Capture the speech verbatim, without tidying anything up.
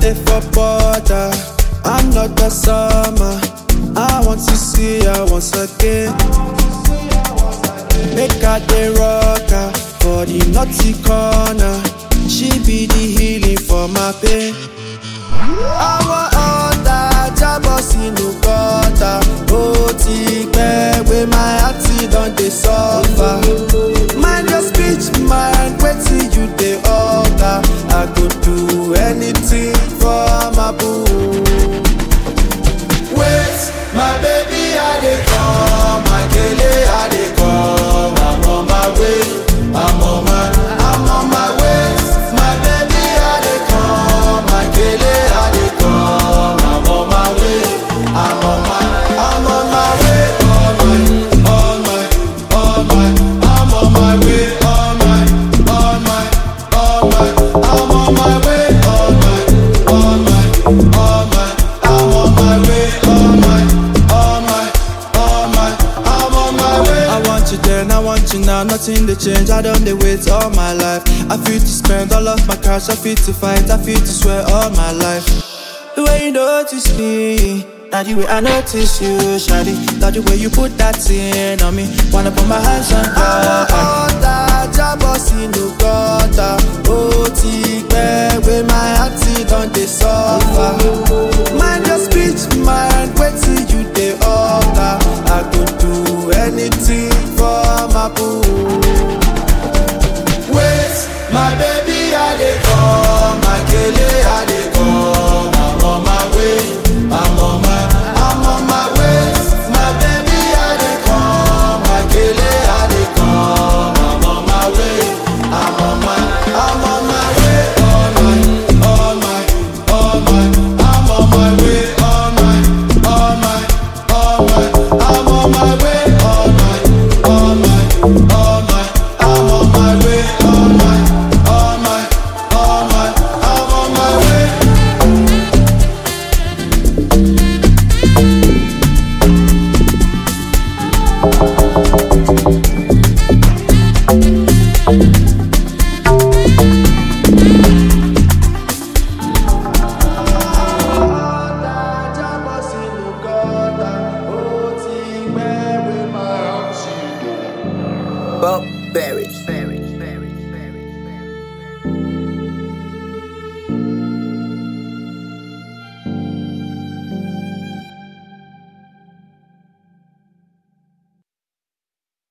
dey for border. I'm not the summer. I want to see her once again. Make her the rocker for the naughty corner. She be the healing for my pain. Our order, jabos in the gutter. Oh, take where my heart don't they suffer. Mind your speech, mind wait till you the order. I could do anything for my boo. Wait, my baby, I dey come, my kele, I dey come. I'm on my way, I'm on my, I'm on my way. My baby, I dey come, my kele, I dey come. I'm on my way, I'm on my, I'm on my way. All my, all my, all my, I'm on my way. All my, all my, all my, I'm on my way. All my, all my, all my, I'm on my way. All my, all my, all my, I'm on my way. I want you then, I want you now. Nothing to change. I don't dey wait all my life. I feel to spend all of my cash. I feel to fight. I feel to swear all my life. The way you notice me, now the way I notice you, shawty. Now the way you put that thing on me. Wanna put my hands on your heart. Jabos in the gutter. Oh, take where my heart don't they suffer. Mind your speech, mind wait till you the order. I could